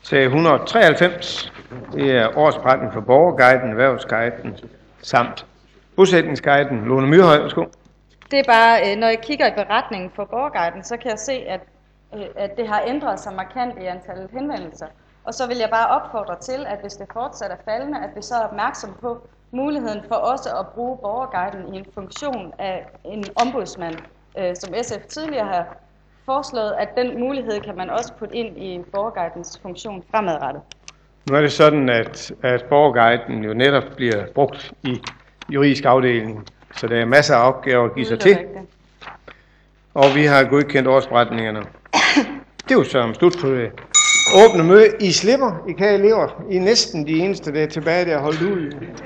til 193. Det er årsberetning for Borgerguiden, Erhvervsguiden samt Bosætningsguiden. Lone Myrhøj, værsgo. Det er bare, når jeg kigger i beretningen for Borgerguiden, så kan jeg se, at det har ændret sig markant i antallet henvendelser. Og så vil jeg bare opfordre til, at hvis det fortsat er faldende, at vi så er opmærksom på muligheden for også at bruge Borgerguiden i en funktion af en ombudsmand, som SF tidligere har foreslået, at den mulighed kan man også putte ind i Borgerguidens funktion fremadrettet. Nu er det sådan, at Borgerguiden jo netop bliver brugt i juridisk afdeling, så der er masser af opgaver at give sig til. Og vi har godkendt årsberetningerne. Det er jo så slut på det åbne møde. I slipper, I kan elever. I er næsten de eneste, der er tilbage, der har holdt ud.